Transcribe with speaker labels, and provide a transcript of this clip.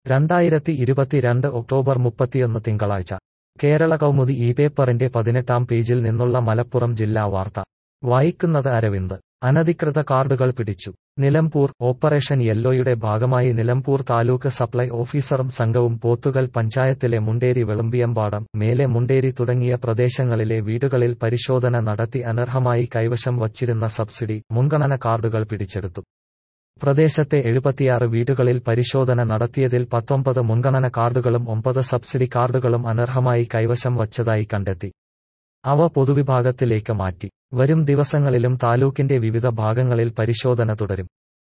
Speaker 1: 2022 October 31 തിങ്കളാഴ്ച കേരള കൗമുദി ഈ പേപ്പറിന്റെ 18-ാം പേജിൽ നിന്നുള്ള മലപ്പുറം ജില്ലാ വാർത്ത വായിക്കുന്നത് അരവിന്ദ്. അനധികൃത കാർഡുകൾ പിടിച്ചു. നിലമ്പൂർ ഓപ്പറേഷൻ യെല്ലോയുടെ ഭാഗമായി നിലമ്പൂർ താലൂക്ക് സപ്ലൈ ഓഫീസറും സംഘവും പോത്തുകൽ പഞ്ചായത്തിലെ മുണ്ടേരി വെളുമ്പിയമ്പാടം, മേലെ മുണ്ടേരി തുടങ്ങിയ പ്രദേശങ്ങളിലെ വീടുകളിൽ പരിശോധന നടത്തി അനർഹമായി കൈവശം വച്ചിരുന്ന സബ്സിഡി, മുൻഗണന കാർഡുകൾ പിടിച്ചെടുത്തു. പ്രദേശത്തെ 76 വീടുകളിൽ പരിശോധന നടത്തിയതിൽ 19 മുൻഗണന കാർഡുകളും 9 സബ്സിഡി കാർഡുകളും അനർഹമായി കൈവശം വച്ചതായി കണ്ടെത്തി. അവ പൊതുവിഭാഗത്തിലേക്ക് മാറ്റി. വരും ദിവസങ്ങളിലും താലൂക്കിന്റെ വിവിധ ഭാഗങ്ങളിൽ പരിശോധന തുടരും.